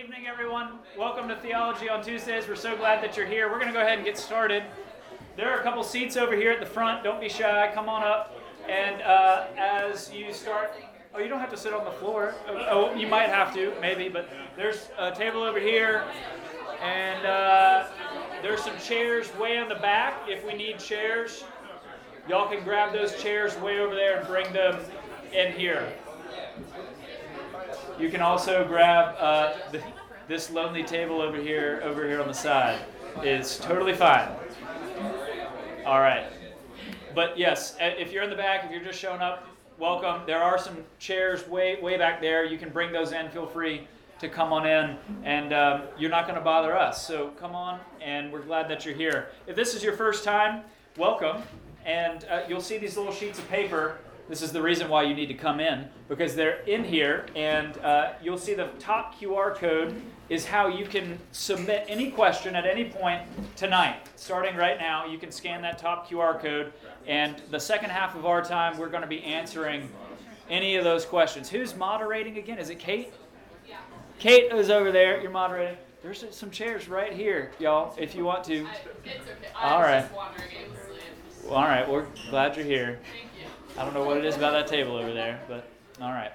evening, everyone. Welcome to Theology on Tuesdays. We're so glad that you're here. We're going to go ahead and get started. There are a couple seats over here at the front. Don't be shy. Come on up. And as you start... Oh, you don't have to sit on the floor. Oh, you might have to, maybe. But there's a table over here. And there's some chairs way in the back. If we need chairs, y'all can grab those chairs way over there and bring them in here. You can also grab this lonely table over here on the side. It's totally fine. All right. But yes, if you're in the back, if you're just showing up, welcome. There are some chairs way back there. You can bring those in. Feel free to come on in, and you're not going to bother us. So come on, and we're glad that you're here. If this is your first time, welcome. And you'll see these little sheets of paper. This is the reason why you need to come in, because they're in here, and you'll see the top QR code is how you can submit any question at any point tonight. Starting right now, you can scan that top QR code, and the second half of our time, we're going to be answering any of those questions. Who's moderating again? Is it Kate? Yeah. Kate is over there. You're moderating. There's some chairs right here, y'all, if you want to. It's okay. All right. Just wondering. It was really interesting. Well, all right. We're glad you're here. Thank you. I don't know what it is about that table over there, but all right.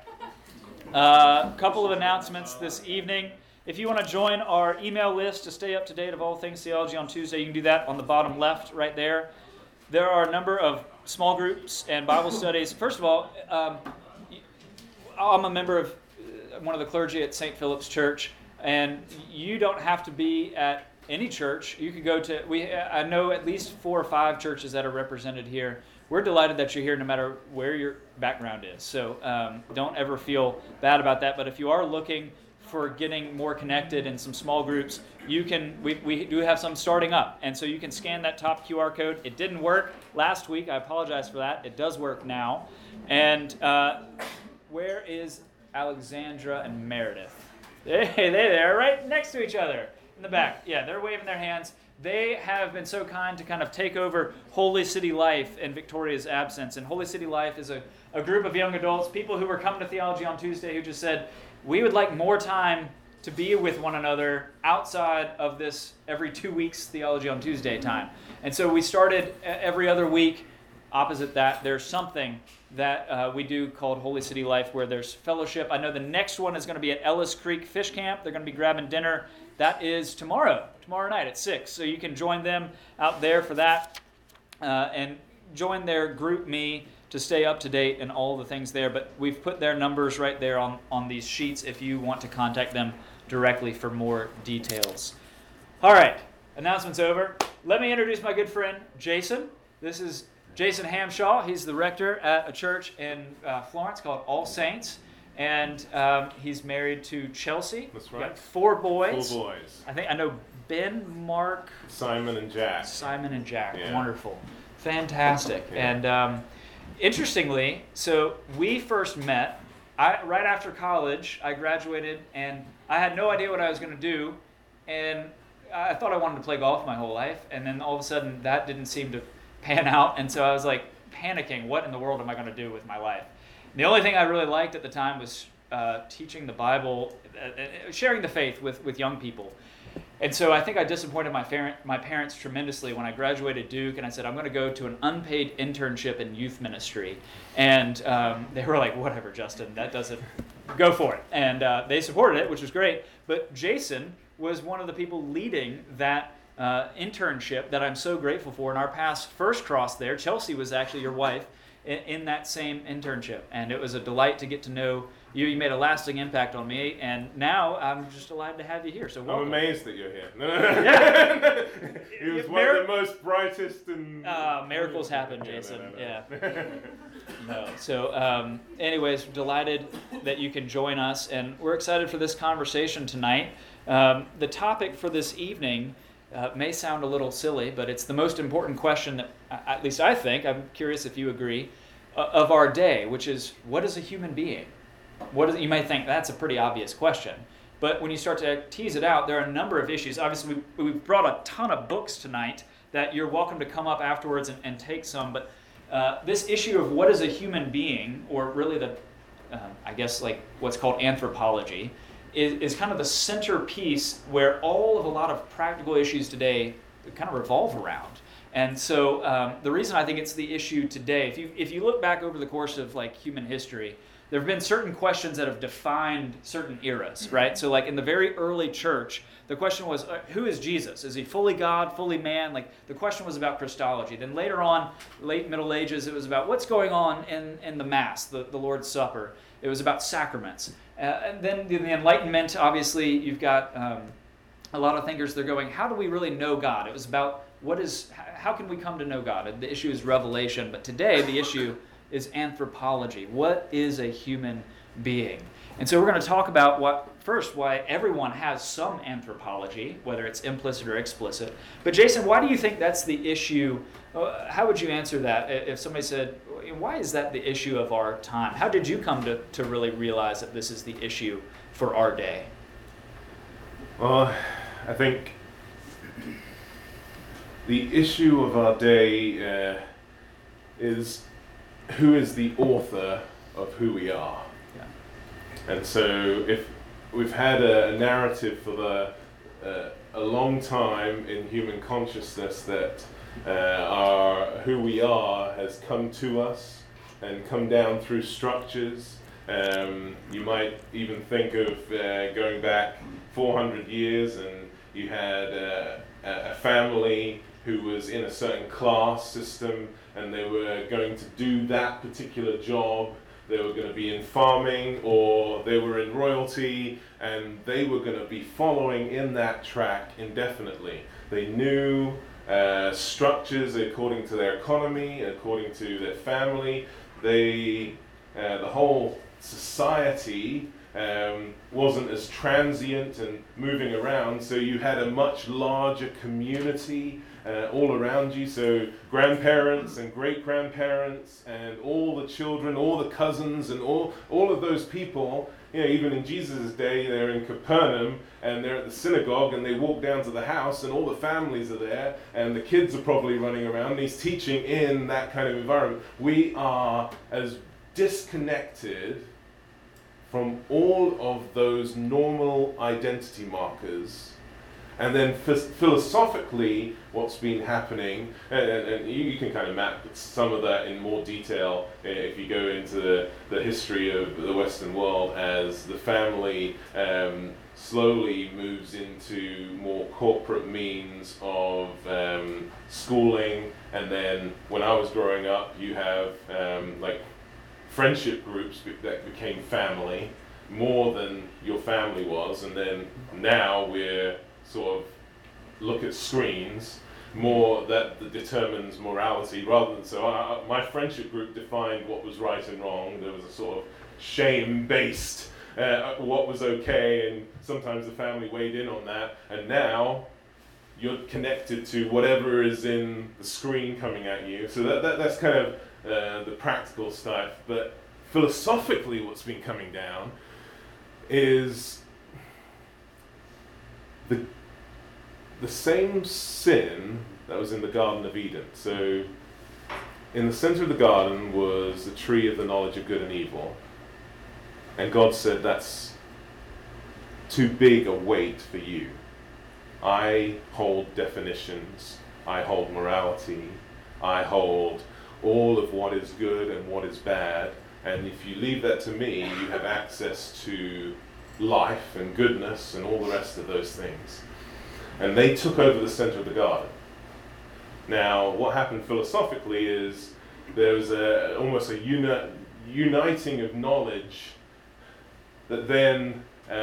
A couple of announcements this evening. If you want to join our email list to stay up to date of all things theology on Tuesday, you can do that on the bottom left right there. There are a number of small groups and Bible studies. First of all, I'm a member of one of the clergy at St. Philip's Church, and you don't have to be at any church. You could go to, I know at least 4 or 5 churches that are represented here. We're delighted that you're here no matter where your background is. So don't ever feel bad about that. But if you are looking for getting more connected in some small groups, you can. We do have some starting up. And so you can scan that top QR code. It didn't work last week. I apologize for that. It does work now. And where is Alexandra and Meredith? They're right next to each other in the back. Yeah, they're waving their hands. They have been so kind to kind of take over Holy City Life in Victoria's absence. And Holy City Life is a group of young adults, people who were coming to Theology on Tuesday who just said, we would like more time to be with one another outside of this every 2 weeks Theology on Tuesday time. And so we started every other week. Opposite that, there's something that we do called Holy City Life where there's fellowship. I know the next one is going to be at Ellis Creek Fish Camp. They're going to be grabbing dinner. That is tomorrow night at 6. So you can join them out there for that and join their group me to stay up to date and all the things there. But we've put their numbers right there on these sheets if you want to contact them directly for more details. All right, announcements over. Let me introduce my good friend, Jason. This is Jason Hamshaw. He's the rector at a church in Florence called All Saints. And he's married to Chelsea. That's right. Got 4 boys. 4 boys. I know Ben, Mark, Simon and Jack. Yeah. Wonderful. Fantastic. Yeah. And interestingly, so we first met right after college. I graduated, and I had no idea what I was going to do. And I thought I wanted to play golf my whole life. And then all of a sudden, that didn't seem to pan out. And so I was like panicking. What in the world am I going to do with my life? The only thing I really liked at the time was teaching the Bible, sharing the faith with young people. And so I think I disappointed my parents tremendously when I graduated Duke, and I said, I'm going to go to an unpaid internship in youth ministry. And they were like, whatever, Justin, that doesn't, go for it. And they supported it, which was great. But Jason was one of the people leading that internship that I'm so grateful for. And our paths first crossed there. Chelsea was actually your wife in that same internship, and it was a delight to get to know you. You made a lasting impact on me, and now I'm just delighted to have you here. So welcome. I'm amazed that you're here. Yeah. He was one of the most brightest and... miracles happen, Jason. Yeah. No. So anyways, delighted that you can join us, and we're excited for this conversation tonight. The topic for this evening may sound a little silly, but it's the most important question that, at least I think, I'm curious if you agree, of our day, which is, what is a human being? You might think that's a pretty obvious question, but when you start to tease it out, there are a number of issues. Obviously, we've brought a ton of books tonight that you're welcome to come up afterwards and take some, but this issue of what is a human being, or really I guess like what's called anthropology, is kind of the centerpiece where all of a lot of practical issues today kind of revolve around. And so the reason I think it's the issue today, if you look back over the course of like human history, there have been certain questions that have defined certain eras, right? So like in the very early church, the question was, who is Jesus? Is he fully God, fully man? Like the question was about Christology. Then later on, late Middle Ages, it was about what's going on in the Mass, the Lord's Supper. It was about sacraments. And then the Enlightenment, obviously, you've got a lot of thinkers, they're going, how do we really know God? It was about how can we come to know God? And the issue is revelation. But today, the issue is anthropology. What is a human being? And so we're going to talk about why everyone has some anthropology, whether it's implicit or explicit. But Jason, why do you think that's the issue? How would you answer that if somebody said, why is that the issue of our time? How did you come to really realize that this is the issue for our day? Well, I think the issue of our day is who is the author of who we are. Yeah. And so if we've had a narrative for a long time in human consciousness that who we are has come to us and come down through structures. You might even think of going back 400 years and you had a family who was in a certain class system and they were going to do that particular job. They were going to be in farming or they were in royalty and they were going to be following in that track indefinitely. They knew structures according to their economy, according to their family. The whole society wasn't as transient and moving around, so you had a much larger community all around you, so grandparents and great-grandparents and all the children, all the cousins and all of those people, even in Jesus' day, they're in Capernaum and they're at the synagogue and they walk down to the house and all the families are there and the kids are probably running around and he's teaching in that kind of environment. We are as disconnected from all of those normal identity markers. And then philosophically, what's been happening, and you can kind of map some of that in more detail if you go into the history of the Western world as the family slowly moves into more corporate means of schooling. And then when I was growing up, you have like friendship groups that became family more than your family was. And then now we're sort of look at screens more that determines morality rather than so my friendship group defined what was right and wrong. There was a sort of shame-based what was okay, and sometimes the family weighed in on that, and now you're connected to whatever is in the screen coming at you. So that's kind of the practical stuff. But philosophically what's been coming down is the same sin that was in the Garden of Eden. So in the center of the garden was the tree of the knowledge of good and evil. And God said, that's too big a weight for you. I hold definitions. I hold morality. I hold all of what is good and what is bad. And if you leave that to me, you have access to life and goodness and all the rest of those things. And they took over the center of the garden. Now, what happened philosophically is there was almost a uniting of knowledge that then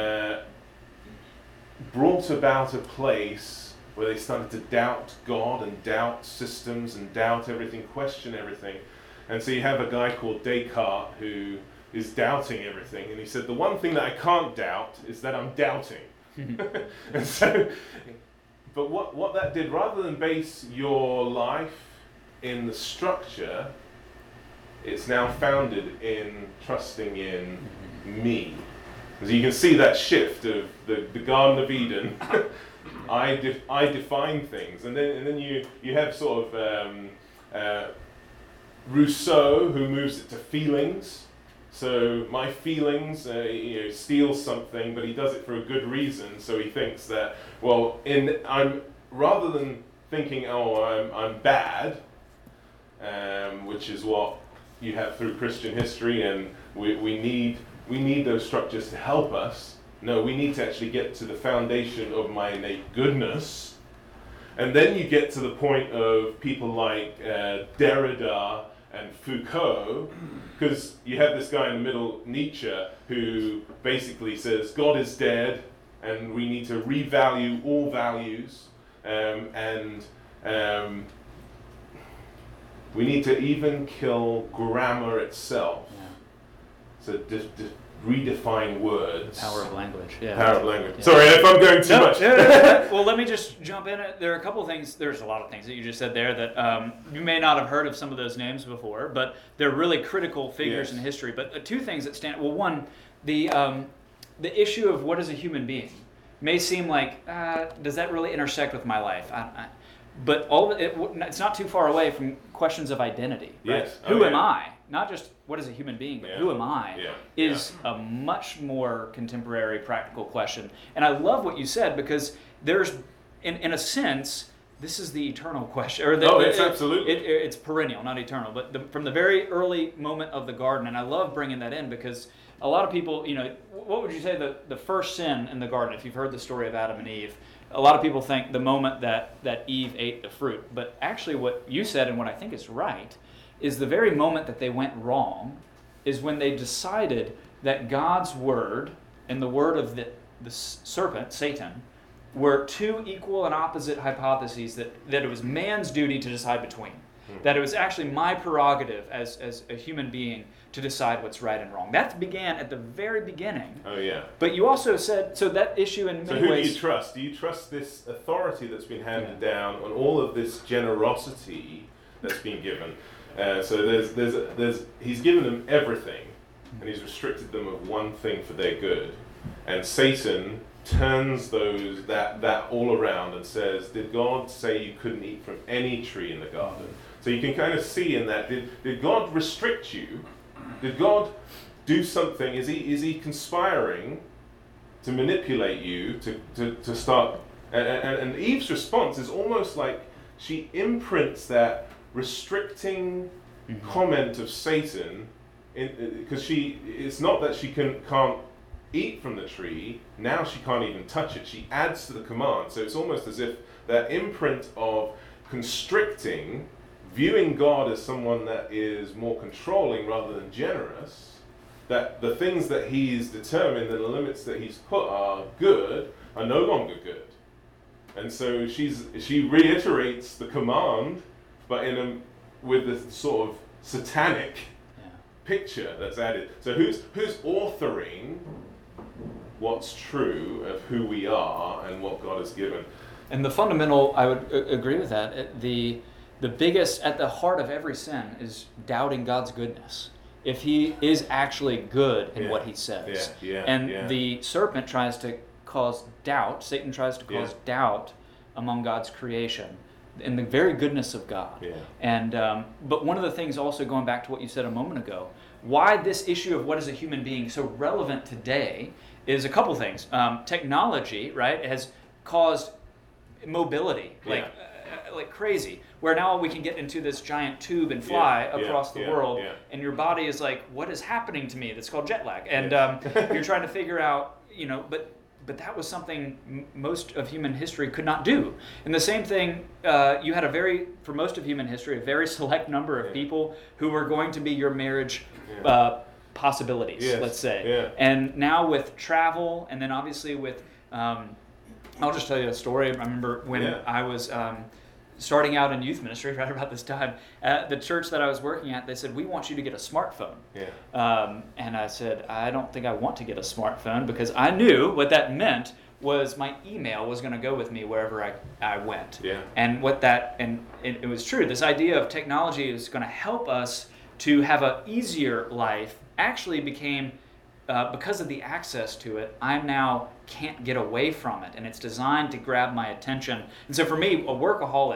brought about a place where they started to doubt God and doubt systems and doubt everything, question everything. And so you have a guy called Descartes who is doubting everything. And he said, the one thing that I can't doubt is that I'm doubting. And so, but what that did, rather than base your life in the structure, it's now founded in trusting in me. So you can see that shift of the Garden of Eden. I define things, and then you have sort of Rousseau, who moves it to feelings. So my feelings, steals something, but he does it for a good reason. So he thinks that, well, I'm rather than thinking, I'm bad, which is what you have through Christian history, and we need those structures to help us. No, we need to actually get to the foundation of my innate goodness. And then you get to the point of people like Derrida and Foucault, because you have this guy in the middle, Nietzsche, who basically says God is dead and we need to revalue all values, and we need to even kill grammar itself. Yeah. So just redefine words. Power of language. Yeah. Power of language. Yeah. Sorry if I'm going too much. Well, let me just jump in. There are a couple of things. There's a lot of things that you just said there that you may not have heard of some of those names before, but they're really critical figures in history. But two things that stand. Well, one, the issue of what is a human being may seem like does that really intersect with my life? But it's not too far away from questions of identity. Right? Yes. Who am I? Not just what is a human being, but who am I? Is a much more contemporary, practical question. And I love what you said, because there's, in a sense, this is the eternal question. It's absolutely. It's perennial, not eternal. But from the very early moment of the garden, and I love bringing that in because a lot of people, what would you say the first sin in the garden, if you've heard the story of Adam and Eve, a lot of people think the moment that Eve ate the fruit. But actually what you said, and what I think is right, is the very moment that they went wrong is when they decided that God's word and the word of the serpent, Satan, were two equal and opposite hypotheses that it was man's duty to decide between. That it was actually my prerogative as a human being to decide what's right and wrong. That began at the very beginning. Oh, yeah. But you also said, so that issue in many ways... So who do you trust? Do you trust this authority that's been handed down on all of this generosity that's been given? So he's given them everything, and he's restricted them of one thing for their good. And Satan turns that all around and says, did God say you couldn't eat from any tree in the garden? So you can kind of see in that, did God restrict you? Did God do something? Is he conspiring to manipulate you to start? And Eve's response is almost like she imprints that restricting comment of Satan, because it's not that she can't eat from the tree, now she can't even touch it. She adds to the command. So it's almost as if that imprint of constricting, viewing God as someone that is more controlling rather than generous, that the things that he's determined and the limits that he's put are good are no longer good. And so she reiterates the command, but with this sort of satanic picture that's added. So who's authoring what's true of who we are and what God has given? And the fundamental, I would agree with that. The biggest, at the heart of every sin, is doubting God's goodness. If he is actually good in what he says. The serpent tries to cause doubt, Satan tries to cause doubt among God's creation in the very goodness of God. And but one of the things, also going back to what you said a moment ago, why this issue of what is a human being so relevant today is a couple things. Technology, right, has caused mobility like crazy, where now we can get into this giant tube and fly across the world, and your body is like, what is happening to me? That's called jet lag. And you're trying to figure out, but that was something most of human history could not do. And the same thing, you had for most of human history, a very select number of people who were going to be your marriage possibilities, let's say. And now with travel, and then obviously with, I'll just tell you a story. I remember when I was starting out in youth ministry, right about this time, at the church that I was working at, they said, we want you to get a smartphone. And I said, I don't think I want to get a smartphone, because I knew what that meant was my email was going to go with me wherever I went. And it was true. This idea of technology is going to help us to have an easier life actually became, because of the access to it, I now can't get away from it, and it's designed to grab my attention. And so for me, a workaholic,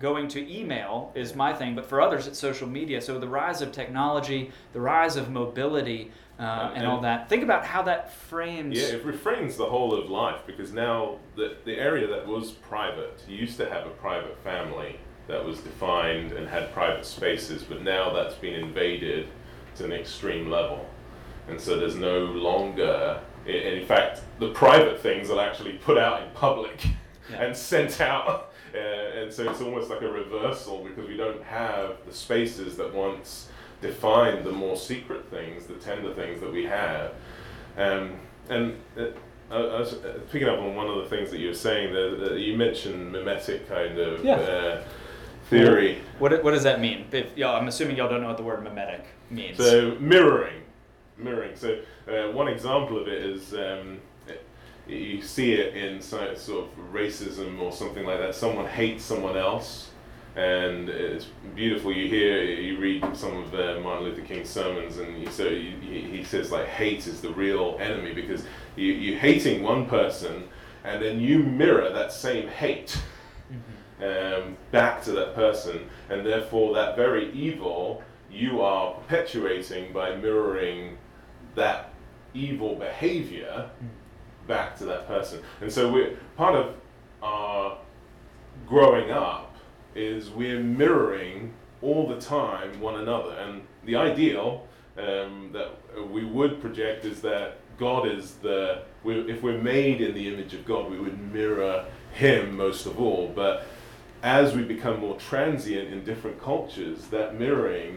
going to email is my thing, but for others it's social media. So the rise of technology, the rise of mobility, and all that. Think about how that frames... Yeah, it reframes the whole of life, because now the area that was private, you used to have a private family that was defined and had private spaces, but now that's been invaded to an extreme level. And so there's no longer... And in fact, the private things are actually put out in public and sent out. And so it's almost like a reversal, because we don't have the spaces that once defined the more secret things, the tender things that we have. I was picking up on one of the things that you were saying, that you mentioned mimetic kind of theory. What does that mean? I'm assuming y'all don't know what the word mimetic means. So mirroring. So one example of it is you see it in sort of racism or something like that. Someone hates someone else, and it's beautiful. You read some of Martin Luther King's sermons, and he says like hate is the real enemy, because you're hating one person, and then you mirror that same hate back to that person, and therefore that very evil you are perpetuating by mirroring that evil behavior back to that person. And so we're part of our growing up is we're mirroring all the time one another, and the ideal that we would project is that God is if we're made in the image of God, we would mirror Him most of all. But as we become more transient in different cultures, that mirroring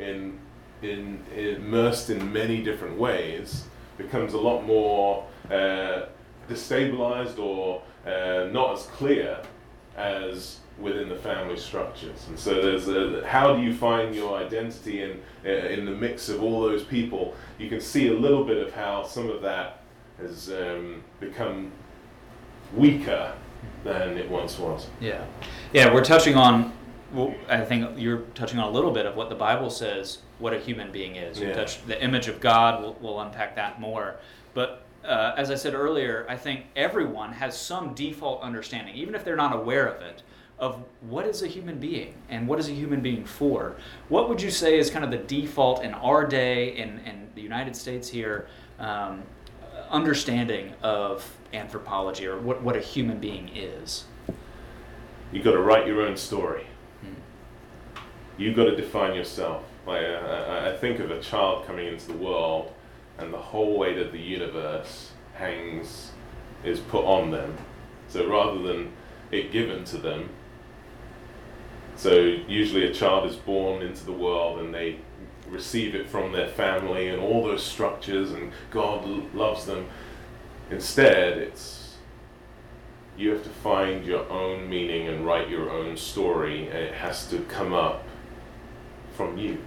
immersed in many different ways becomes a lot more destabilized or not as clear as within the family structures. And so there's how do you find your identity in the mix of all those people? You can see a little bit of how some of that has become weaker than it once was. Yeah, we're touching on, well, I think you're touching on a little bit of what the Bible says what a human being is. You touch the image of God, we'll unpack that more. But as I said earlier, I think everyone has some default understanding, even if they're not aware of it, of what is a human being and what is a human being for. What would you say is kind of the default in our day, in the United States here, understanding of anthropology, or what a human being is? You've got to write your own story. You've got to define yourself. I think of a child coming into the world, and the whole weight of the universe is put on them. So rather than it given to them, so usually a child is born into the world and they receive it from their family and all those structures, and God loves them. Instead, you have to find your own meaning and write your own story, and it has to come up from you.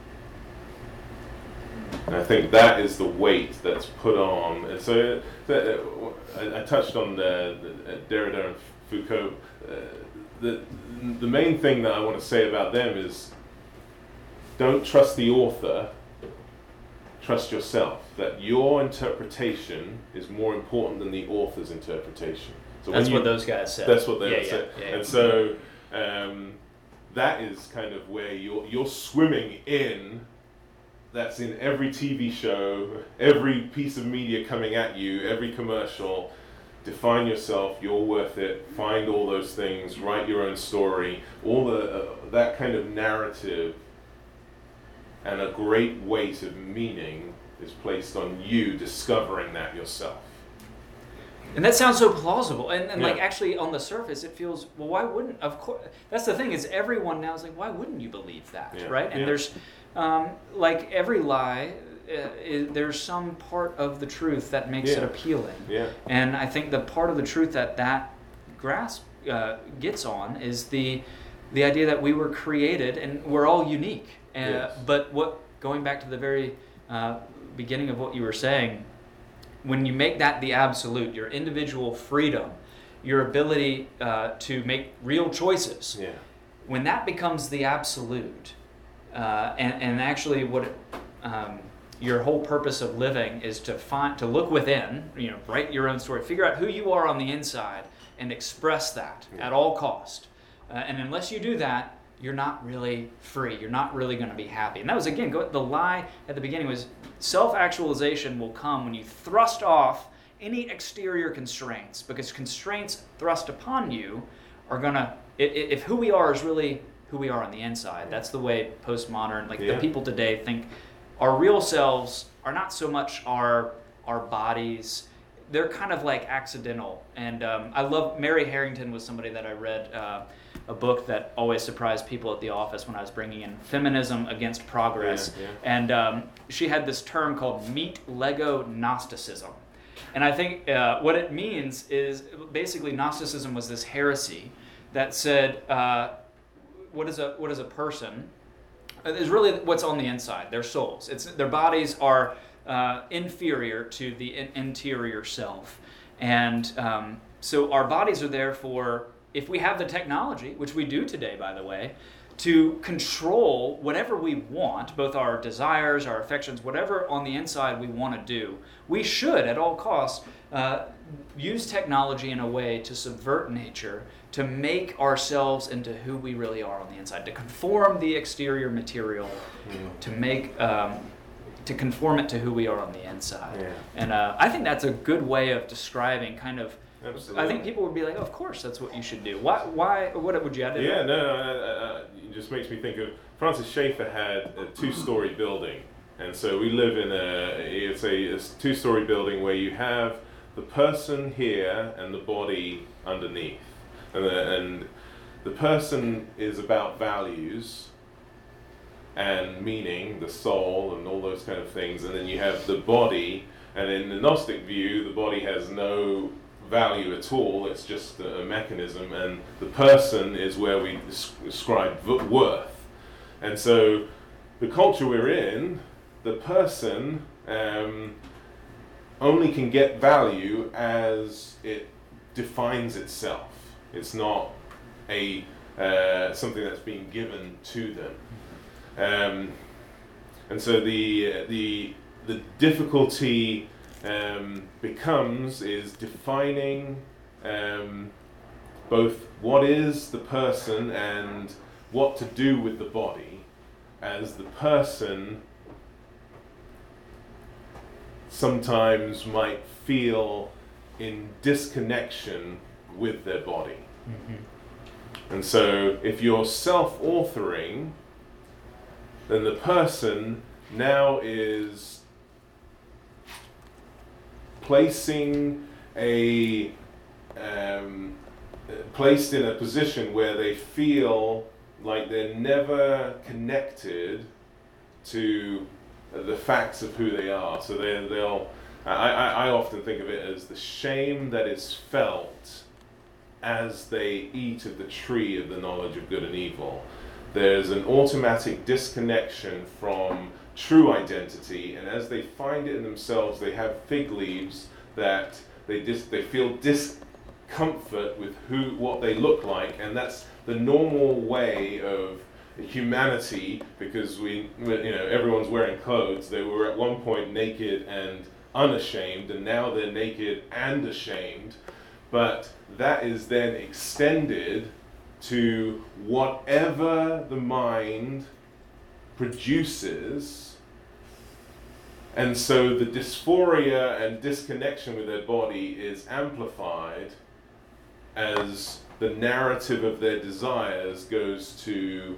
And I think that is the weight that's put on. And so I touched on Derrida and Foucault. The main thing that I want to say about them is, don't trust the author, trust yourself. That your interpretation is more important than the author's interpretation. So that's what those guys said. That's what they said. Yeah. And so that is kind of where you're swimming in. That's in every TV show, every piece of media coming at you, every commercial. Define yourself, you're worth it, find all those things, write your own story, all that kind of narrative, and a great weight of meaning is placed on you discovering that yourself. And that sounds so plausible, and like actually on the surface it feels, well, why wouldn't, of course, that's the thing, is everyone now is like, why wouldn't you believe that, right? And there's, like every lie, there's some part of the truth that makes it appealing. And I think the part of the truth that grasp gets on is the idea that we were created and we're all unique. But going back to the very beginning of what you were saying, when you make that the absolute, your individual freedom, your ability to make real choices, when that becomes the absolute, and actually what your whole purpose of living is to look within, write your own story, figure out who you are on the inside, and express that at all cost. And unless you do that, you're not really free. You're not really going to be happy. And that was, again, the lie at the beginning was self-actualization will come when you thrust off any exterior constraints, because constraints thrust upon you are going to, if who we are is really who we are on the inside, that's the way postmodern, the people today think our real selves are not so much our bodies. They're kind of like accidental. And I love, Mary Harrington was somebody that I read a book that always surprised people at the office when I was bringing in Feminism Against Progress. And she had this term called meat Lego Gnosticism. And I think what it means is basically Gnosticism was this heresy that said, what is a person? Is really what's on the inside, their souls. Their bodies are inferior to the interior self. And so our bodies are there for, if we have the technology, which we do today, by the way, to control whatever we want, both our desires, our affections, whatever on the inside we want to do, we should, at all costs, use technology in a way to subvert nature, to make ourselves into who we really are on the inside, to conform the exterior material, to make, to conform it to who we are on the inside. Yeah. And I think that's a good way of describing kind of. Absolutely. I think people would be like, oh, of course, that's what you should do. Why? What would you add to that? Yeah, no, it just makes me think of Francis Schaeffer had a 2-story building, and so we live in a 2-story building where you have the person here and the body underneath, and the person is about values and meaning, the soul, and all those kind of things, and then you have the body, and in the Gnostic view, the body has no value at all, it's just a mechanism, and the person is where we ascribe worth. And so the culture we're in, the person only can get value as it defines itself. It's not a something that's being given to them. And so the difficulty becomes is defining both what is the person and what to do with the body, as the person sometimes might feel in disconnection with their body. Mm-hmm. And so if you're self-authoring, then the person now is placing placed in a position where they feel like they're never connected to the facts of who they are. So I often think of it as the shame that is felt as they eat of the tree of the knowledge of good and evil. There's an automatic disconnection from true identity, and as they find it in themselves, they have fig leaves that they feel discomfort with what they look like, and that's the normal way of humanity, because everyone's wearing clothes. They were at one point naked and unashamed, and now they're naked and ashamed, but that is then extended to whatever the mind produces, and so the dysphoria and disconnection with their body is amplified as the narrative of their desires goes to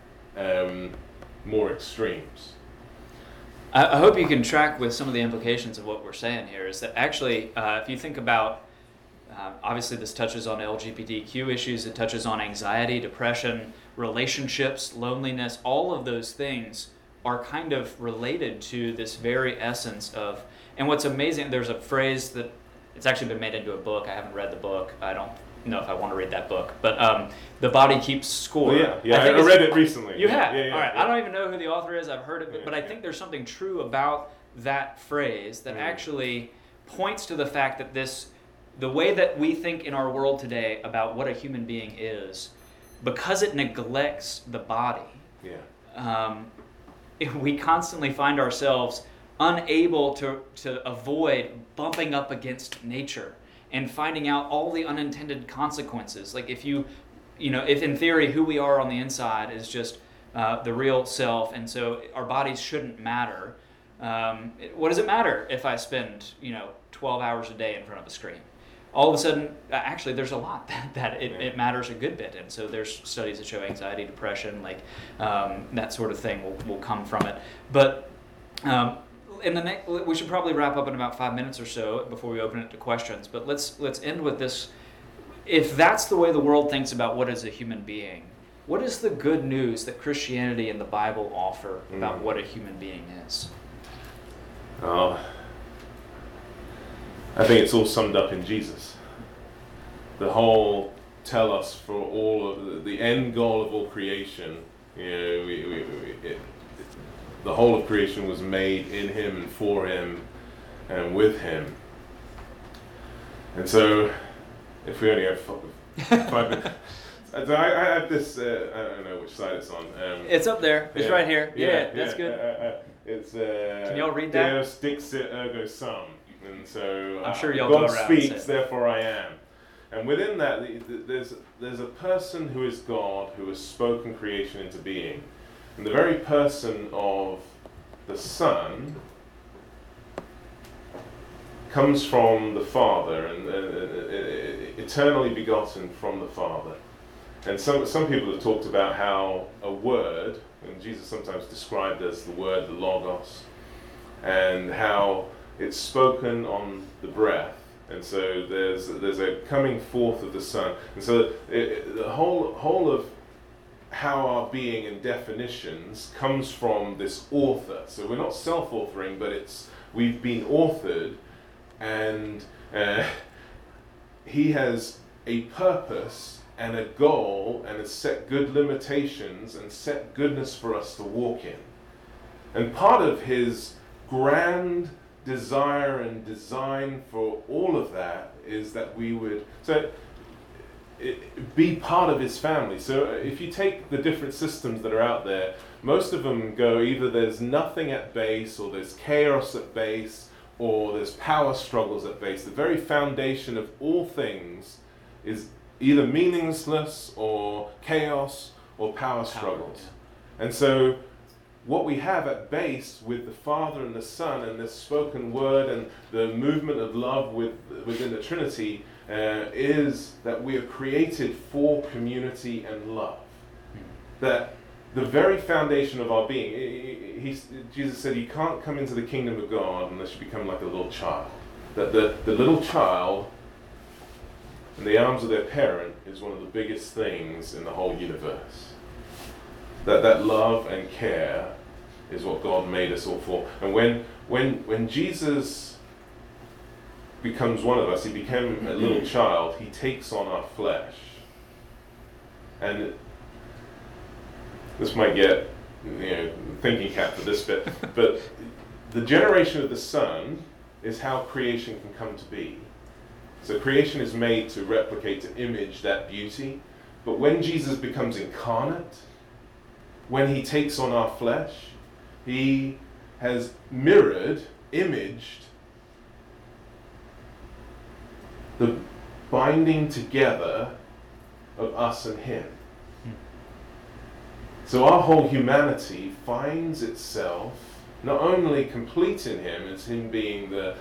more extremes. I hope you can track with some of the implications of what we're saying here, is that actually, if you think about, obviously this touches on LGBTQ issues, it touches on anxiety, depression, relationships, loneliness, all of those things are kind of related to this very essence of, and what's amazing, there's a phrase that, it's actually been made into a book, I haven't read the book, I don't know if I want to read that book, but the body keeps score. Well, I read it recently. You have? Yeah, all right. Yeah. I don't even know who the author is, I've heard it, but I think there's something true about that phrase that actually points to the fact that the way that we think in our world today about what a human being is, because it neglects the body, we constantly find ourselves unable to avoid bumping up against nature and finding out all the unintended consequences. Like if you if in theory who we are on the inside is just the real self, and so our bodies shouldn't matter, what does it matter if I spend 12 hours a day in front of a screen? All of a sudden, actually, there's a lot that it matters a good bit, and so there's studies that show anxiety, depression, like that sort of thing will come from it. But we should probably wrap up in about 5 minutes or so before we open it to questions. But let's end with this. If that's the way the world thinks about what is a human being, what is the good news that Christianity and the Bible offer about what a human being is? I think it's all summed up in Jesus. The whole telos for all of the end goal of all creation. The whole of creation was made in Him and for Him and with Him. And so, if we only have 5 minutes, so I have this. I don't know which side it's on. It's up there. It's right here. Yeah, that's good. It's. Can y'all read that? Deus dixit ergo sum. And so I'm sure y'all God go around speaks, therefore I am. And within that, there's a person who is God who has spoken creation into being. And the very person of the Son comes from the Father and eternally begotten from the Father. And some people have talked about how a word, and Jesus sometimes described as the word, the Logos, and how it's spoken on the breath, and so there's a coming forth of the Son, and so the whole of how our being and definitions comes from this author. So we're not self-authoring, but we've been authored, and he has a purpose and a goal, and has set good limitations and set goodness for us to walk in. And part of his grand desire and design for all of that is that we would be part of his family. So if you take the different systems that are out there, most of them go either there's nothing at base, or there's chaos at base, or there's power struggles at base. The very foundation of all things is either meaningless or chaos or power struggles. And so what we have at base with the Father and the Son and this spoken word and the movement of love within the Trinity is that we are created for community and love. That the very foundation of our being, Jesus said, you can't come into the kingdom of God unless you become like a little child. That the little child in the arms of their parent is one of the biggest things in the whole universe. That love and care is what God made us all for. And when Jesus becomes one of us, he became a little child, he takes on our flesh. And this might get thinking cap for this bit, but the generation of the Son is how creation can come to be. So creation is made to replicate, to image that beauty. But when Jesus becomes incarnate, when he takes on our flesh, he has mirrored, imaged the binding together of us and him. So our whole humanity finds itself not only complete in him as him being the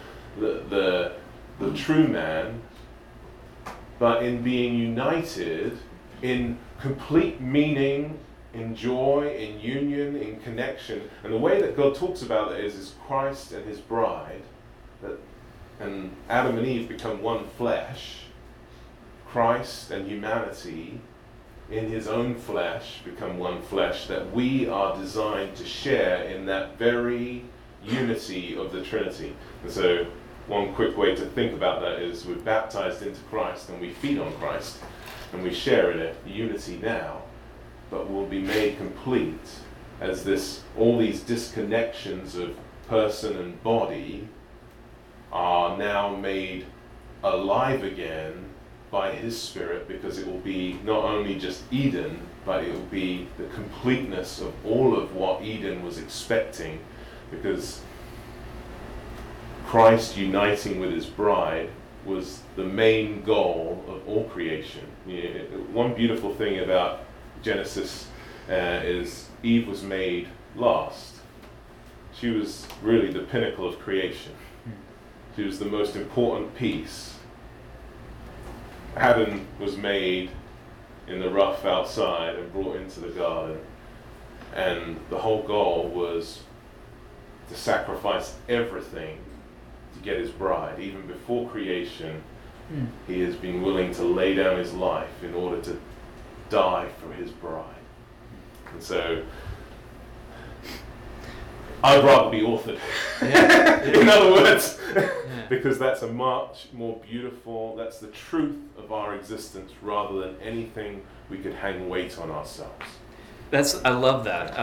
true man, but in being united in complete meaning, in joy, in union, in connection. And the way that God talks about it is Christ and his bride, and Adam and Eve become one flesh. Christ and humanity in his own flesh become one flesh, that we are designed to share in that very unity of the Trinity. And so one quick way to think about that is we're baptized into Christ and we feed on Christ and we share in it, unity now, but we'll be made complete as all these disconnections of person and body are now made alive again by his Spirit, because it will be not only just Eden, but it will be the completeness of all of what Eden was expecting, because Christ uniting with his bride was the main goal of all creation. One beautiful thing about Genesis is Eve was made last. She was really the pinnacle of creation. She was the most important piece. Adam was made in the rough outside and brought into the garden. And the whole goal was to sacrifice everything to get his bride. Even before creation, he has been willing to lay down his life in order to die for his bride. And so, I'd rather be authored. In other words, because that's a much more beautiful, that's the truth of our existence rather than anything we could hang weight on ourselves. I love that.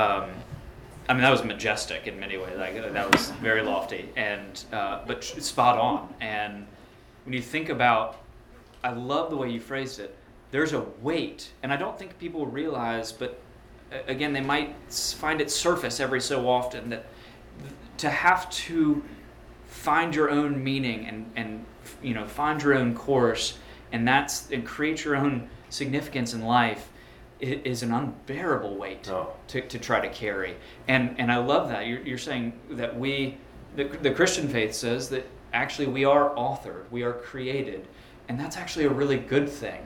I mean, that was majestic in many ways. Like, that was very lofty, and but spot on. And when you think about, I love the way you phrased it. There's a weight, and I don't think people realize, but again, they might find it surface every so often, that to have to find your own meaning and find your own course, and create your own significance in life, it is an unbearable weight to try to carry. And I love that you're saying that the Christian faith says that actually we are authored, we are created, and that's actually a really good thing.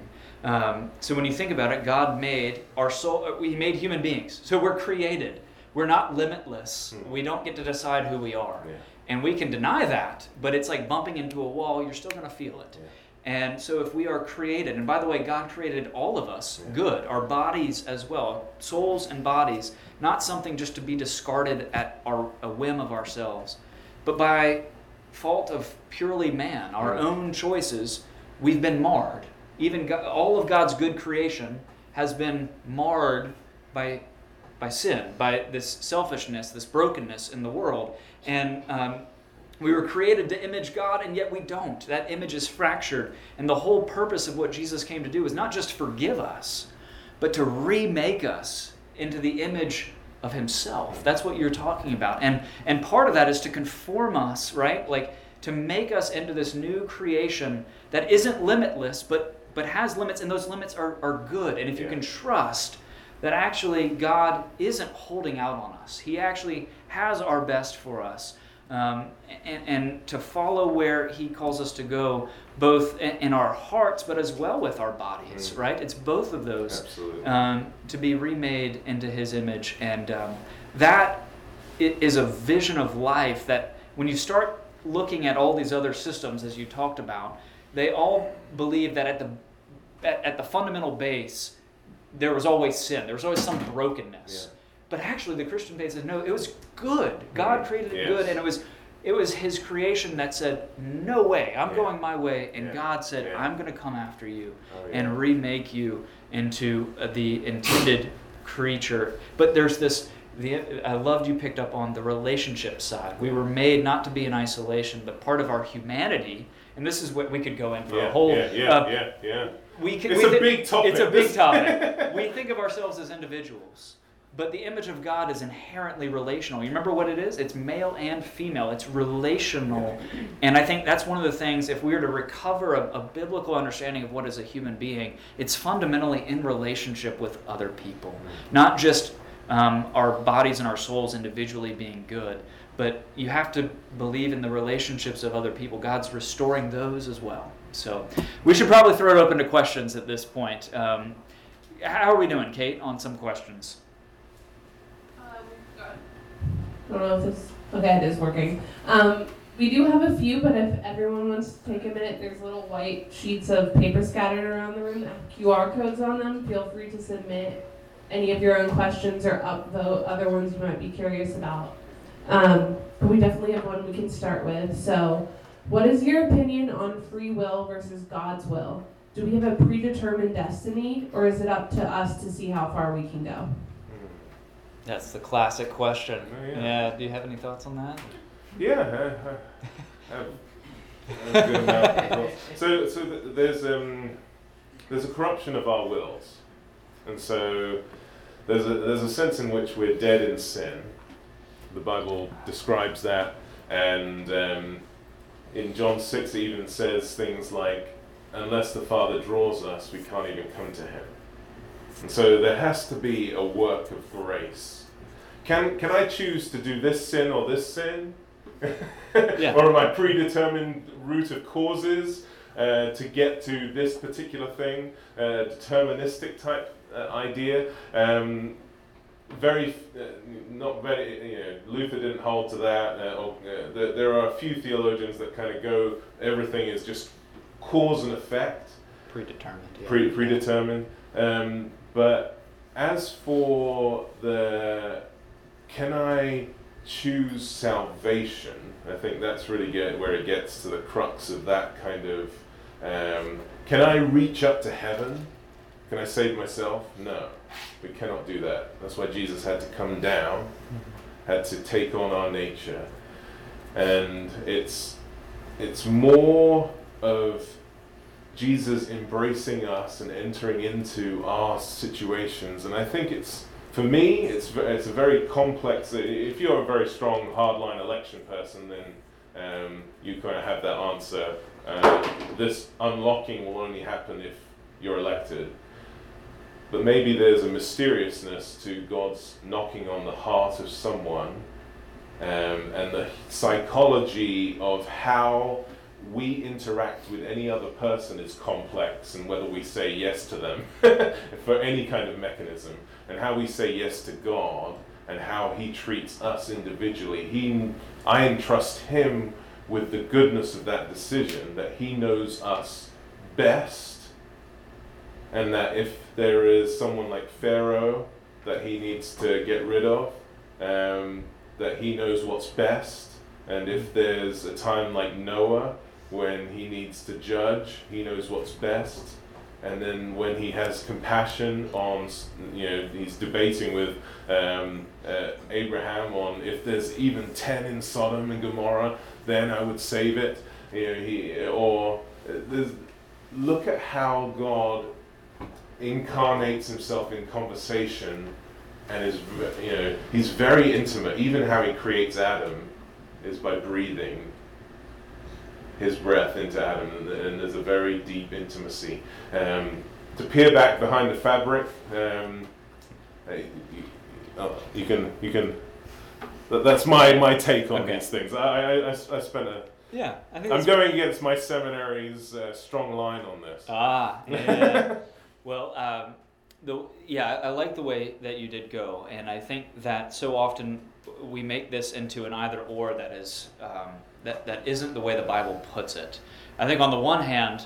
So when you think about it, God made our soul. He made human beings, so we're created. We're not limitless. We don't get to decide who we are, and we can deny that. But it's like bumping into a wall. You're still going to feel it. And so if we are created, and by the way, God created all of us good, our bodies as well, souls and bodies, not something just to be discarded at a whim of ourselves, but by fault of purely man, our own choices, we've been marred. Even God, all of God's good creation has been marred by sin, by this selfishness, this brokenness in the world. And we were created to image God, and yet we don't. That image is fractured. And the whole purpose of what Jesus came to do is not just forgive us, but to remake us into the image of himself. That's what you're talking about. And part of that is to conform us, right? Like to make us into this new creation that isn't limitless, but has limits, and those limits are good. And if you can trust that actually God isn't holding out on us. He actually has our best for us. And to follow where he calls us to go, both in our hearts, but as well with our bodies, right? It's both of those. Absolutely. To be remade into his image. And that is a vision of life that when you start looking at all these other systems, as you talked about, they all believe that at the fundamental base, there was always sin. There was always some brokenness. Yeah. But actually, the Christian faith said, no, it was good. God created it good, and it was his creation that said, no way, I'm going my way. And God said, I'm going to come after you and remake you into the intended creature. But there's this, I loved you picked up on the relationship side. We were made not to be in isolation, but part of our humanity. And this is what we could go in for a whole... It's a big topic. It's a big topic. We think of ourselves as individuals, but the image of God is inherently relational. You remember what it is? It's male and female. It's relational. And I think that's one of the things, if we were to recover a biblical understanding of what is a human being, it's fundamentally in relationship with other people. Not just our bodies and our souls individually being good, but you have to believe in the relationships of other people. God's restoring those as well. So we should probably throw it open to questions at this point. How are we doing, Kate, on some questions? Go ahead. I don't know if this... Okay, it is working. We do have a few, but if everyone wants to take a minute, there's little white sheets of paper scattered around the room that have QR codes on them. Feel free to submit any of your own questions or the other ones you might be curious about. But we definitely have one we can start with. So, what is your opinion on free will versus God's will? Do we have a predetermined destiny, or is it up to us to see how far we can go? That's the classic question. Oh, yeah. Do you have any thoughts on that? Yeah, I have a good amount. So there's a corruption of our wills, and so there's a sense in which we're dead in sin. The Bible describes that, and in John 6 it even says things like, unless the Father draws us, we can't even come to him. And so there has to be a work of grace. Can I choose to do this sin or this sin? Yeah. Or am I predetermined root of causes to get to this particular thing? Deterministic type idea. Not very. Luther didn't hold to that. There are a few theologians that kind of go, everything is just cause and effect. Predetermined. Yeah. Predetermined. But as for can I choose salvation? I think that's really where it gets to the crux of that kind of. Can I reach up to heaven? Can I save myself? No, we cannot do that. That's why Jesus had to come down, had to take on our nature, and it's more of Jesus embracing us and entering into our situations. And I think for me, it's a very complex. If you're a very strong hardline election person, then you kind of have that answer. This unlocking will only happen if you're elected. But maybe there's a mysteriousness to God's knocking on the heart of someone, and the psychology of how we interact with any other person is complex, and whether we say yes to them for any kind of mechanism, and how we say yes to God, and how he treats us individually. I entrust him with the goodness of that decision, that he knows us best, and that if there is someone like Pharaoh that he needs to get rid of, that he knows what's best. And if there's a time like Noah when he needs to judge, he knows what's best. And then when he has compassion on, he's debating with Abraham on if there's even 10 in Sodom and Gomorrah, then I would save it. Look at how God incarnates himself in conversation, and he's very intimate. Even how he creates Adam is by breathing his breath into Adam, and there's a very deep intimacy. To peer back behind the fabric, you can. That's my take on these things. I spent I'm going against my seminary's strong line on this. Yeah. Well, I like the way that you did go, and I think that so often we make this into an either-or that is that isn't the way the Bible puts it. I think on the one hand,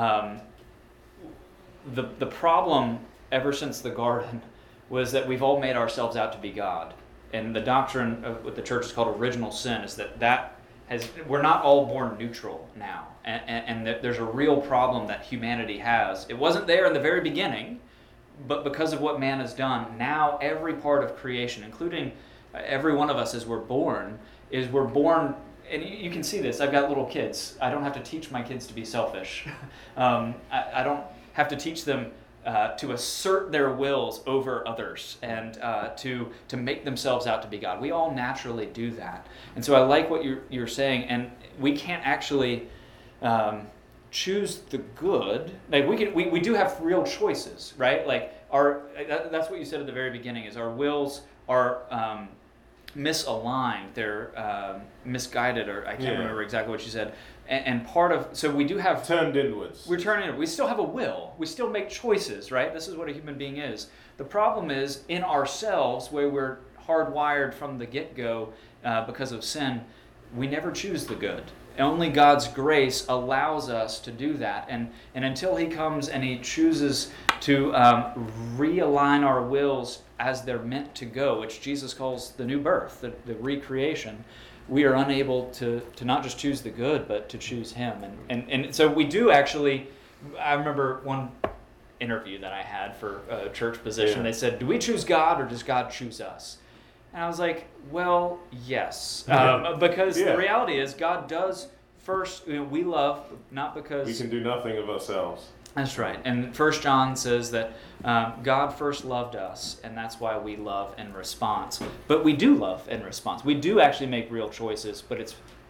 the problem ever since the garden was that we've all made ourselves out to be God, and the doctrine of what the church is called original sin is that we're not all born neutral now, and there's a real problem that humanity has. It wasn't there in the very beginning, but because of what man has done, now every part of creation, including every one of us as we're born, and you can see this. I've got little kids. I don't have to teach my kids to be selfish. I don't have to teach them to assert their wills over others and to make themselves out to be God. We all naturally do that. And so I like what you're saying, and we can't actually choose the good. Like we do have real choices, right? Like that's what you said at the very beginning, is our wills are misaligned, they're misguided, or I can't remember exactly what you said. And so we do have... Turned inwards. We're turning inward. We still have a will. We still make choices, right? This is what a human being is. The problem is, in ourselves, where we're hardwired from the get-go because of sin, we never choose the good. Only God's grace allows us to do that. And until he comes and he chooses to realign our wills as they're meant to go, which Jesus calls the new birth, the recreation, we are unable to not just choose the good, but to choose him. And so we do actually... I remember one interview that I had for a church position. Yeah. They said, do we choose God or does God choose us? And I was like, well, yes. Because the reality is God does first... we love not because... We can do nothing of ourselves. That's right. And 1 John says that God first loved us, and that's why we love in response. But we do love in response. We do actually make real choices, but it's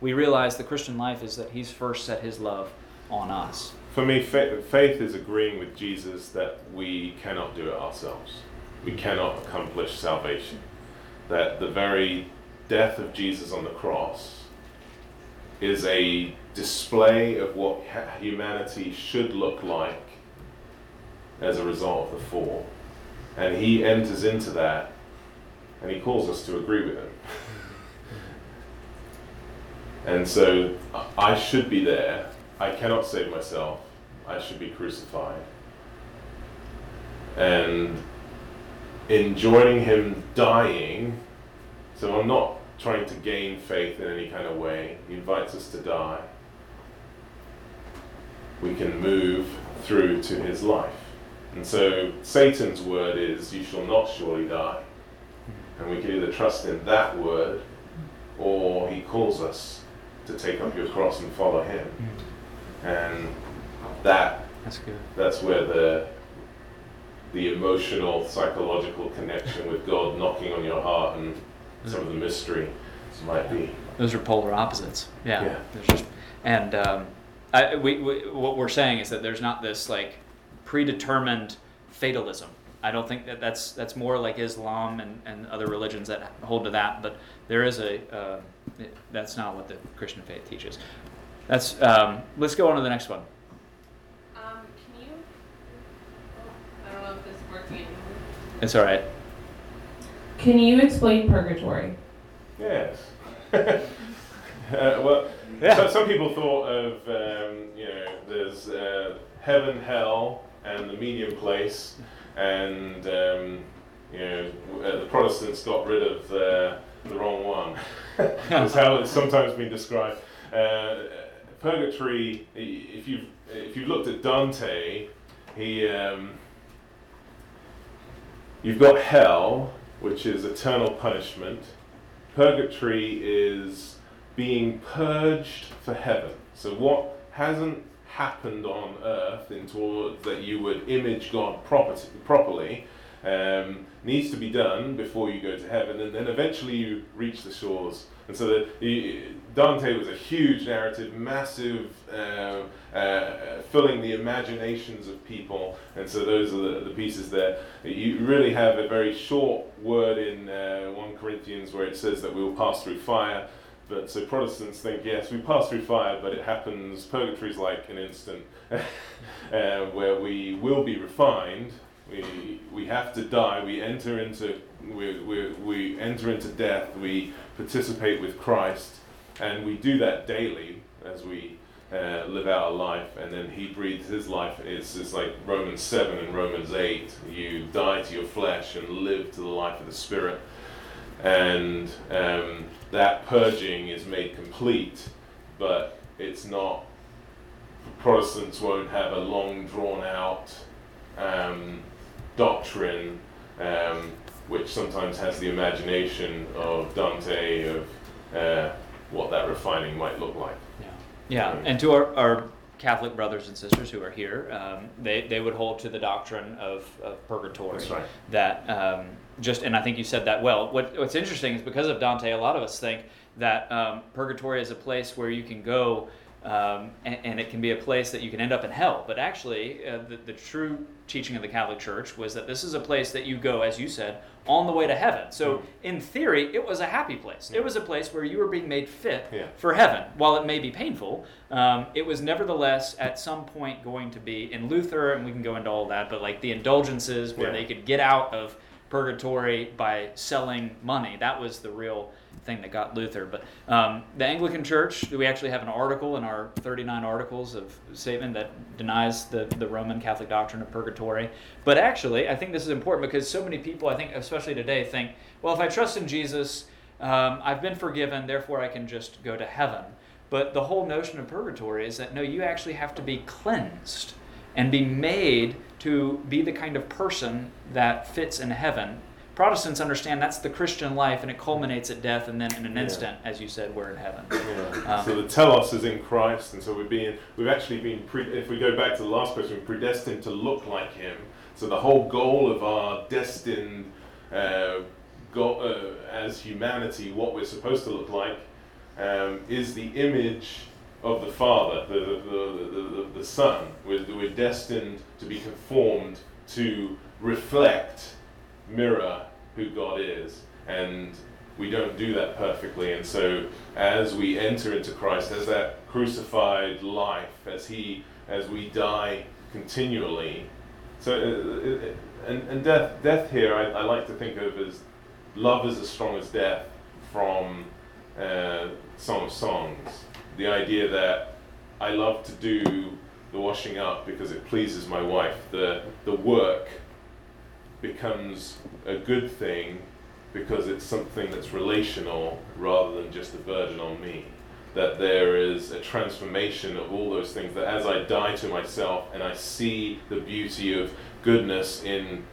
we realize the Christian life is that he's first set his love on us. For me, faith is agreeing with Jesus that we cannot do it ourselves. We cannot accomplish salvation. That the very death of Jesus on the cross is a display of what humanity should look like as a result of the fall. And he enters into that, and he calls us to agree with him. And so I should be there. I cannot save myself. I should be crucified. And in joining him dying, so I'm not trying to gain faith in any kind of way. He invites us to die. We can move through to his life. And so Satan's word is, you shall not surely die. And we can either trust in that word, or he calls us to take up your cross and follow him. And that's good. That's where the emotional, psychological connection with God knocking on your heart and some of the mystery might be. Those are polar opposites. Yeah. What we're saying is that there's not this like predetermined fatalism. I don't think that's more like Islam and other religions that hold to that. But there is that's not what the Christian faith teaches. Let's go on to the next one. Can you? I don't know if this is working anymore. It's all right. Can you explain purgatory? Yes. Well, so some people thought of there's heaven, hell, and the medium place, and the Protestants got rid of the wrong one. That's how it's sometimes been described. Purgatory. If you've looked at Dante, you've got hell, which is eternal punishment. Purgatory is being purged for heaven. So what hasn't happened on earth that you would image God properly needs to be done before you go to heaven, and then eventually you reach the shores. And so Dante was a huge narrative, massive, filling the imaginations of people. And so those are the pieces there. You really have a very short word in 1 Corinthians where it says that we will pass through fire. But so Protestants think, yes, we pass through fire, but it happens, purgatory is like an instant where we will be refined. We have to die. We enter into death. We participate with Christ, and we do that daily as we live out our life. And then He breathes His life. It's like Romans 7 and Romans 8. You die to your flesh and live to the life of the Spirit. And that purging is made complete, but it's not. Protestants won't have a long drawn out doctrine, which sometimes has the imagination of Dante of what that refining might look like. Yeah. And to our Catholic brothers and sisters who are here, they would hold to the doctrine of purgatory. That's right. That and I think you said that well. What's interesting is because of Dante, a lot of us think that purgatory is a place where you can go. And it can be a place that you can end up in hell. But actually, the true teaching of the Catholic Church was that this is a place that you go, as you said, on the way to heaven. So in theory, it was a happy place. It was a place where you were being made fit for heaven. While it may be painful, it was nevertheless at some point going to be, in Luther, and we can go into all that, but like the indulgences where they could get out of purgatory by selling money. That was the real thing that got Luther. But the Anglican Church, we actually have an article in our 39 articles of statement that denies the Roman Catholic doctrine of purgatory. But actually, I think this is important because so many people, I think especially today, think, well, if I trust in Jesus, I've been forgiven, therefore I can just go to heaven. But the whole notion of purgatory is that no, you actually have to be cleansed and be made to be the kind of person that fits in heaven. Protestants understand that's the Christian life, and it culminates at death, and then in an instant, as you said, we're in heaven. So the telos is in Christ, and so we've actually been, if we go back to the last question, predestined to look like Him. So the whole goal of our destined as humanity, what we're supposed to look like, is the image of the Father, the Son. We're destined to be conformed, to reflect, mirror who God is. And we don't do that perfectly. And so as we enter into Christ, as that crucified life, as we die continually. So and death here, I like to think of as love is as strong as death from Song of Songs. The idea that I love to do the washing up because it pleases my wife. The work becomes a good thing because it's something that's relational rather than just a burden on me. That there is a transformation of all those things, that as I die to myself and I see the beauty of goodness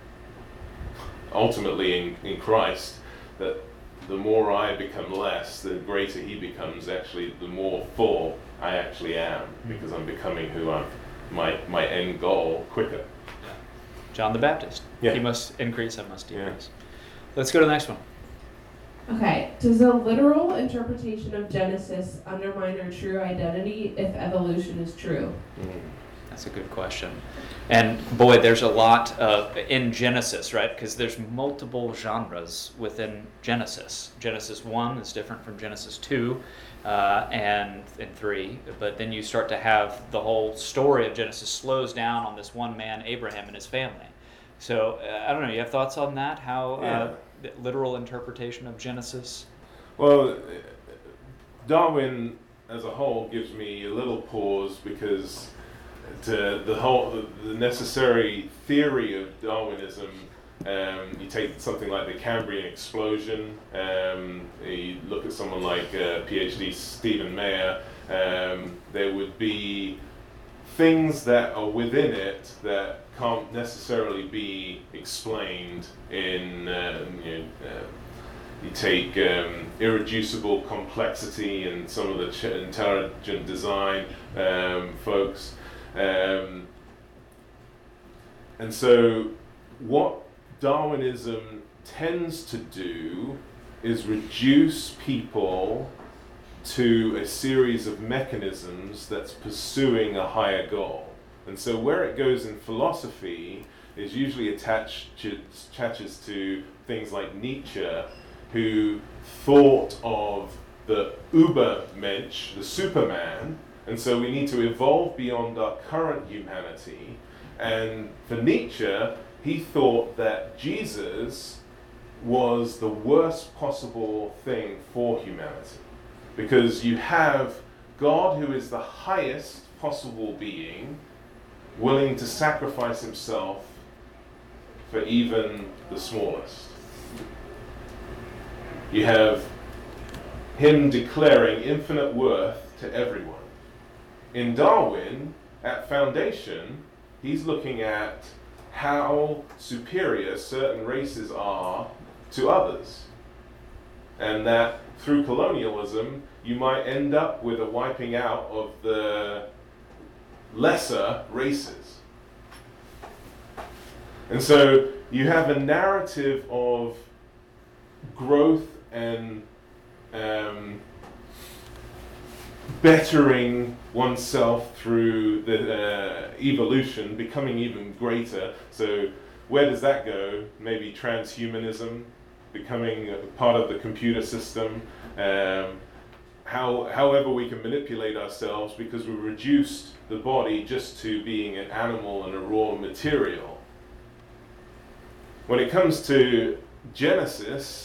ultimately in Christ, that the more I become less, the greater he becomes. Actually, the more full I actually am, because I'm becoming who I'm, my end goal quicker. John the Baptist. Yeah. He must increase, I must decrease. Yeah. Let's go to the next one. Okay, does a literal interpretation of Genesis undermine our true identity if evolution is true? That's a good question. And boy, there's a lot in Genesis, right? Because there's multiple genres within Genesis. Genesis 1 is different from Genesis 2 and 3. But then you start to have the whole story of Genesis slows down on this one man, Abraham, and his family. So, I don't know, you have thoughts on that? How the literal interpretation of Genesis? Well, Darwin as a whole gives me a little pause, because the necessary theory of Darwinism, you take something like the Cambrian explosion, you look at someone like PhD Stephen Meyer, there would be things that are within it that can't necessarily be explained in you take irreducible complexity and some of the intelligent design folks. And so what Darwinism tends to do is reduce people to a series of mechanisms that's pursuing a higher goal. And so where it goes in philosophy is usually attaches to things like Nietzsche, who thought of the Übermensch, the Superman, and so we need to evolve beyond our current humanity. And for Nietzsche, he thought that Jesus was the worst possible thing for humanity, because you have God, who is the highest possible being, willing to sacrifice himself for even the smallest. You have him declaring infinite worth to everyone. In Darwin, at foundation, he's looking at how superior certain races are to others. And that through colonialism, you might end up with a wiping out of the lesser races. And so you have a narrative of growth and bettering oneself through the evolution, becoming even greater. So where does that go? Maybe transhumanism, becoming a part of the computer system. However we can manipulate ourselves, because we reduced the body just to being an animal and a raw material. When it comes to Genesis,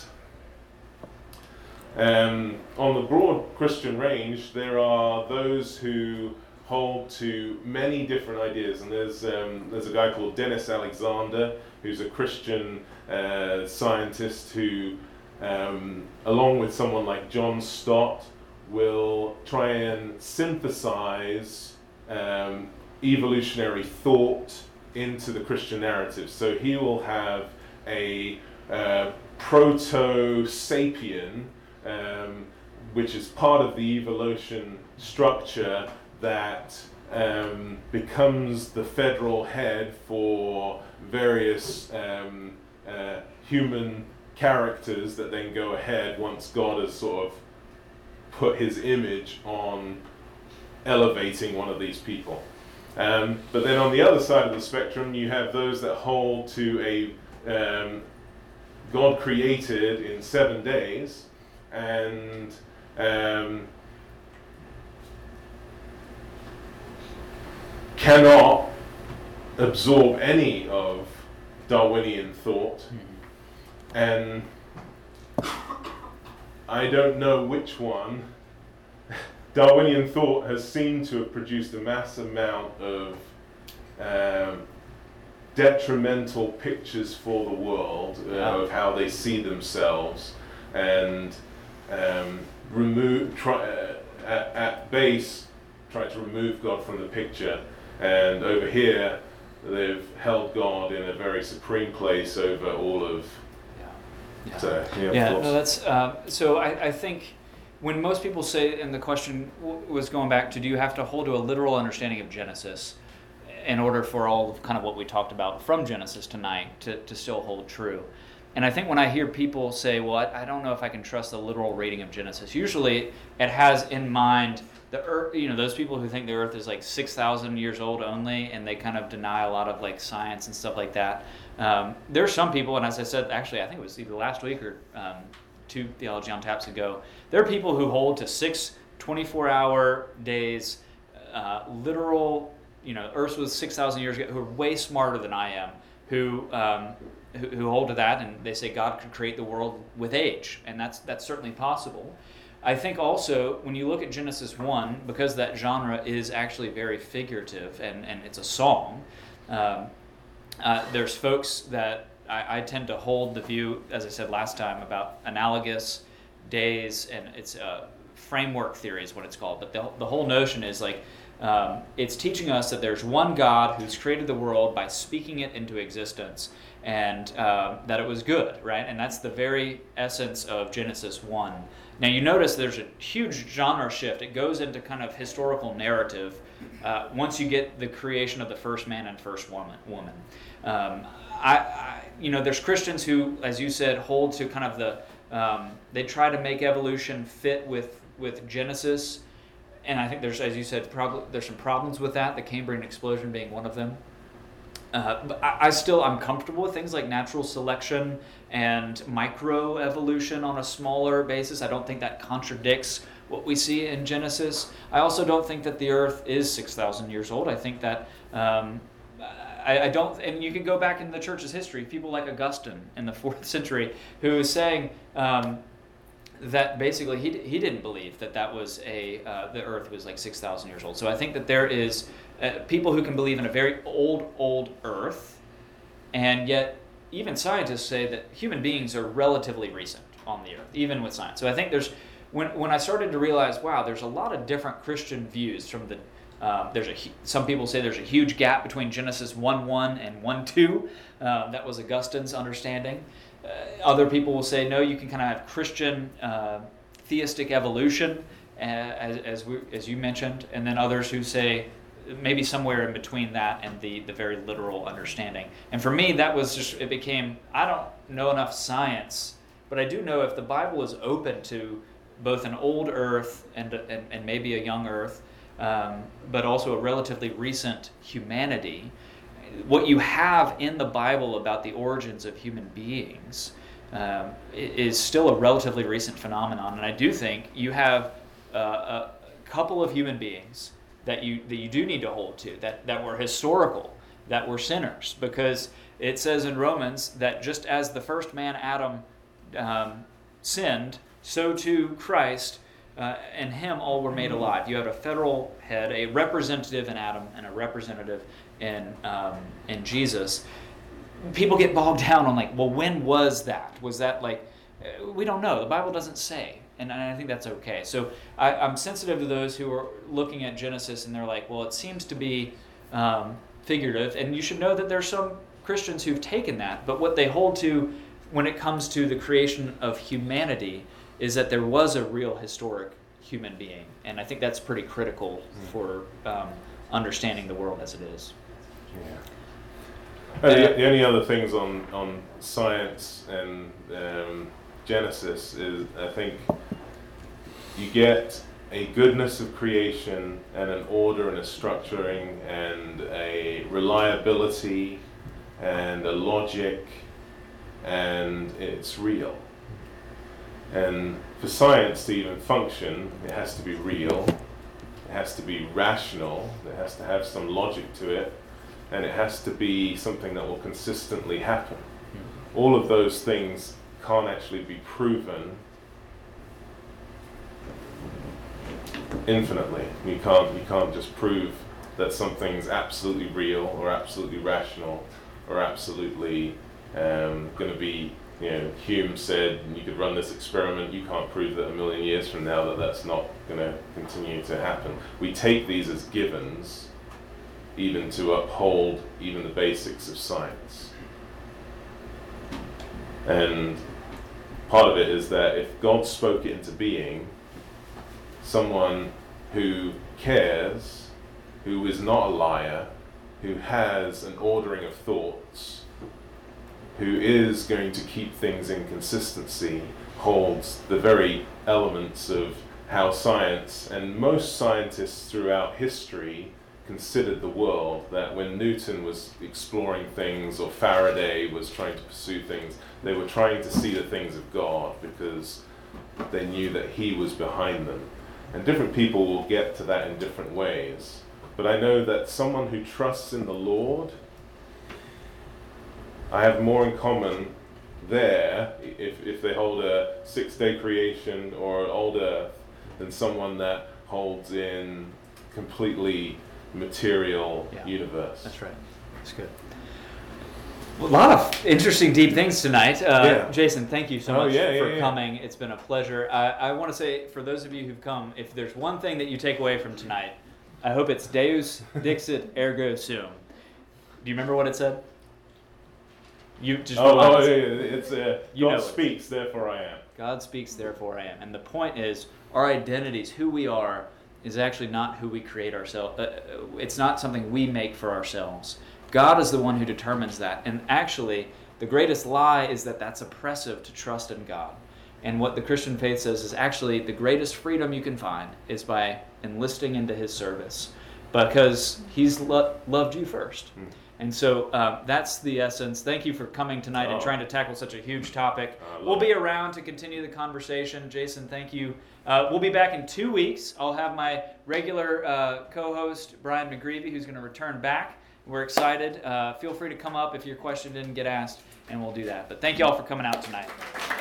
on the broad Christian range, there are those who hold to many different ideas, and there's a guy called Dennis Alexander, who's a Christian scientist who, along with someone like John Stott, will try and synthesize evolutionary thought into the Christian narrative. So he will have a proto-sapien, which is part of the evolution structure that becomes the federal head for various human characters that then go ahead once God has sort of put his image on elevating one of these people. But then on the other side of the spectrum, you have those that hold to a God created in 7 days, and cannot absorb any of Darwinian thought. And I don't know which one. Darwinian thought has seemed to have produced a mass amount of detrimental pictures for the world of how they see themselves, and at base try to remove God from the picture, and over here they've held God in a very supreme place over all of. So, no, that's so. I think when most people say, and the question was going back to, do you have to hold to a literal understanding of Genesis in order for all of kind of what we talked about from Genesis tonight to still hold true? And I think when I hear people say, well, I don't know if I can trust the literal reading of Genesis, usually it has in mind the earth, those people who think the earth is like 6,000 years old only, and they kind of deny a lot of like science and stuff like that. There are some people, and as I said, actually, I think it was either last week or 2 Theology on Taps ago, there are people who hold to 6 24-hour days, literal, Earth was 6,000 years ago, who are way smarter than I am, who hold to that, and they say God could create the world with age, and that's certainly possible. I think also, when you look at Genesis 1, because that genre is actually very figurative, and it's a song, there's folks that I tend to hold the view, as I said last time, about analogous days, and it's framework theory is what it's called. But the whole notion is like, it's teaching us that there's one God who's created the world by speaking it into existence, and that it was good, right? And that's the very essence of Genesis 1. Now you notice there's a huge genre shift. It goes into kind of historical narrative once you get the creation of the first man and first woman. There's Christians who, as you said, hold to kind of the, they try to make evolution fit with Genesis, and I think there's, as you said, there's some problems with that, the Cambrian explosion being one of them. But I'm comfortable with things like natural selection and microevolution on a smaller basis. I don't think that contradicts what we see in Genesis. I also don't think that the earth is 6,000 years old. I think that I don't, and you can go back in the church's history, people like Augustine in the 4th century, who is saying that basically he didn't believe that was the earth was like 6,000 years old. So I think that there is people who can believe in a very old earth, and yet even scientists say that human beings are relatively recent on the earth, even with science. So I think when I started to realize, wow, there's a lot of different Christian views from the some people say there's a huge gap between Genesis 1:1 and 1:2. That was Augustine's understanding. Other people will say, no, you can kind of have Christian theistic evolution, as you mentioned, and then others who say maybe somewhere in between that and the very literal understanding. And for me, that was just, it became, I don't know enough science, but I do know if the Bible is open to both an old earth and maybe a young earth, but also a relatively recent humanity, what you have in the Bible about the origins of human beings is still a relatively recent phenomenon. And I do think you have a couple of human beings that you do need to hold to, that were historical, that were sinners, because it says in Romans that just as the first man, Adam, sinned, so too Christ, and him all were made alive. You had a federal head, a representative in Adam, and a representative in Jesus. People get bogged down on like, well, when was that? Was that like, we don't know. The Bible doesn't say. And I think that's okay. So I'm sensitive to those who are looking at Genesis and they're like, well, it seems to be figurative. And you should know that there's some Christians who've taken that, but what they hold to when it comes to the creation of humanity is that there was a real historic human being. And I think that's pretty critical for understanding the world as it is. Yeah. The only other things on science and Genesis is, I think, you get a goodness of creation and an order and a structuring and a reliability and a logic, and it's real. And for science to even function, it has to be real, it has to be rational, it has to have some logic to it, and it has to be something that will consistently happen. All of those things can't actually be proven infinitely. You can't just prove that something's absolutely real or absolutely rational or absolutely going to be, Hume said you could run this experiment, you can't prove that a million years from now that's not going to continue to happen. We take these as givens even to uphold even the basics of science. And part of it is that if God spoke it into being, someone who cares, who is not a liar, who has an ordering of thoughts, who is going to keep things in consistency, holds the very elements of how science, and most scientists throughout history considered the world, that when Newton was exploring things or Faraday was trying to pursue things, they were trying to see the things of God because they knew that he was behind them. And different people will get to that in different ways. But I know that someone who trusts in the Lord, I have more in common there, if they hold a 6-day creation or an old earth, than someone that holds in completely material universe. That's right. That's good. Well, a lot of interesting, deep things tonight. Jason, thank you so much for coming. It's been a pleasure. I want to say, for those of you who've come, if there's one thing that you take away from tonight, I hope it's Deus Dixit Ergo Sum. Do you remember what it said? You just it's God speaks, therefore I am. God speaks, therefore I am. And the point is, our identities, who we are, is actually not who we create ourselves. It's not something we make for ourselves. God is the one who determines that. And actually, the greatest lie is that that's oppressive to trust in God. And what the Christian faith says is actually the greatest freedom you can find is by enlisting into his service, because he's loved you first. And so that's the essence. Thank you for coming tonight and trying to tackle such a huge topic. We'll be around to continue the conversation. Jason, thank you. We'll be back in 2 weeks. I'll have my regular co-host, Brian McGreevy, who's going to return back. We're excited. Feel free to come up if your question didn't get asked, and we'll do that. But thank you all for coming out tonight.